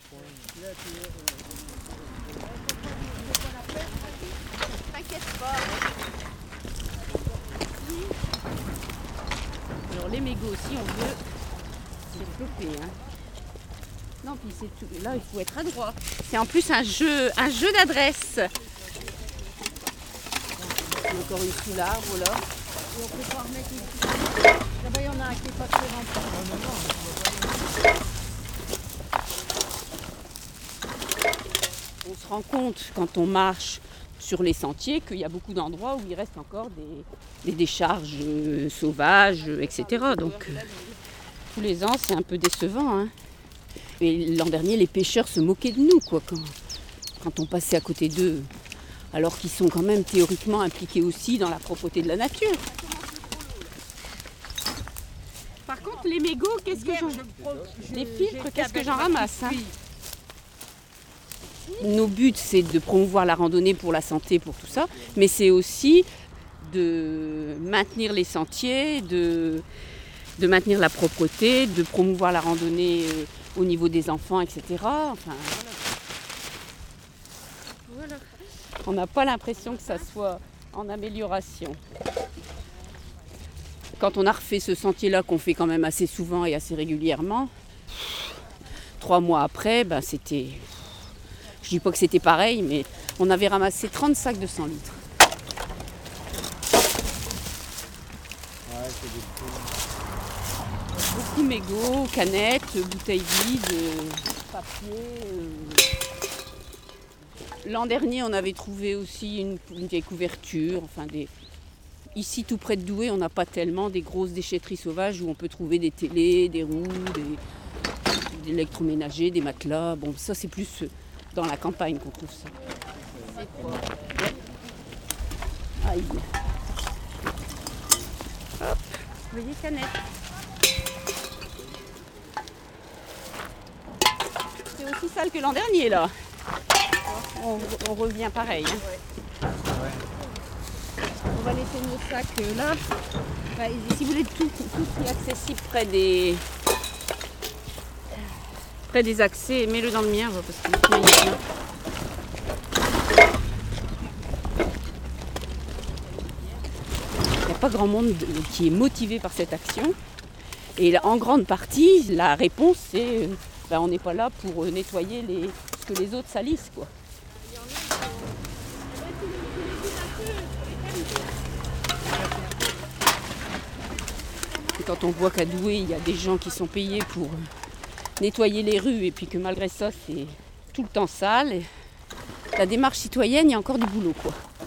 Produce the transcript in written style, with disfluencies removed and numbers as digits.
T'inquiète pas. Alors les mégots aussi, on veut développer. Hein. Non, puis c'est tout. Là, il faut être adroit. C'est en plus un jeu d'adresse. Encore une sous l'arbre là. Et on peut pas remettre une... Là-bas, il y en a un qui est pas très rempli. On se rend compte quand on marche sur les sentiers qu'il y a beaucoup d'endroits où il reste encore des décharges sauvages, etc. Donc tous les ans, c'est un peu décevant. Hein. Et l'an dernier, les pêcheurs se moquaient de nous quoi, quand on passait à côté d'eux. Alors qu'ils sont quand même théoriquement impliqués aussi dans la propreté de la nature. Par contre, les mégots, qu'est-ce que les filtres, qu'est-ce que j'en ramasse hein. Nos buts, c'est de promouvoir la randonnée pour la santé, pour tout ça, mais c'est aussi de maintenir les sentiers, de maintenir la propreté, de promouvoir la randonnée au niveau des enfants, etc. Enfin, voilà. On n'a pas l'impression que ça soit en amélioration. Quand on a refait ce sentier-là, qu'on fait quand même assez souvent et assez régulièrement, 3 mois après, ben c'était... Je ne dis pas que c'était pareil, mais on avait ramassé 30 sacs de 100 litres. Ouais, c'est des Beaucoup mégots, canettes, bouteilles vides, papier. L'an dernier, on avait trouvé aussi une vieille couverture. Enfin Ici, tout près de Douai, on n'a pas tellement des grosses déchetteries sauvages où on peut trouver des télés, des roues, des électroménagers, des matelas. Bon, ça, c'est plus dans la campagne qu'on trouve ça. Aïe. Hop, vous voyez, canette. C'est aussi sale que l'an dernier, là. On revient pareil. Hein. On va laisser nos sacs là. Enfin, si vous voulez tout qui est accessible près des accès, mets-le dans le mien parce que il n'y a pas grand monde qui est motivé par cette action. Et en grande partie, la réponse c'est on n'est pas là pour nettoyer ce que les autres salissent quoi. Et quand on voit qu'à Douai, il y a des gens qui sont payés pour nettoyer les rues et puis que malgré ça, c'est tout le temps sale, la démarche citoyenne, il y a encore du boulot quoi.